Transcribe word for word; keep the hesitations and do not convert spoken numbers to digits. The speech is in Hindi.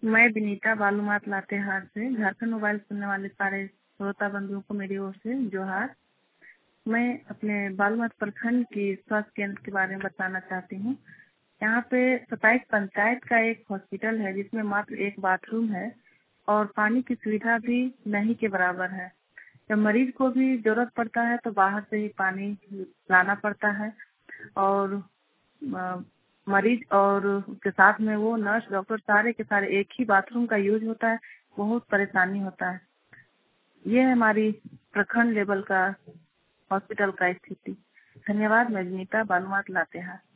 मैं विनीता बालूमाथ लातेहार से झारखंड मोबाइल सुनने वाले सारे श्रोता बंधुओं को मेरी ओर से जोहार। मैं अपने बालूमाथ प्रखंड की स्वास्थ्य केंद्र के बारे में बताना चाहती हूँ। यहाँ पे सताईस पंचायत का एक हॉस्पिटल है जिसमें मात्र एक बाथरूम है और पानी की सुविधा भी नहीं के बराबर है। जब मरीज को भी जरूरत पड़ता है तो बाहर से ही पानी लाना पड़ता है और मरीज और उसके साथ में वो नर्स डॉक्टर सारे के सारे एक ही बाथरूम का यूज होता है। बहुत परेशानी होता है। ये है हमारी प्रखंड लेवल का हॉस्पिटल का स्थिति। धन्यवाद। मैं विनीता बालूमाथ लातेहार।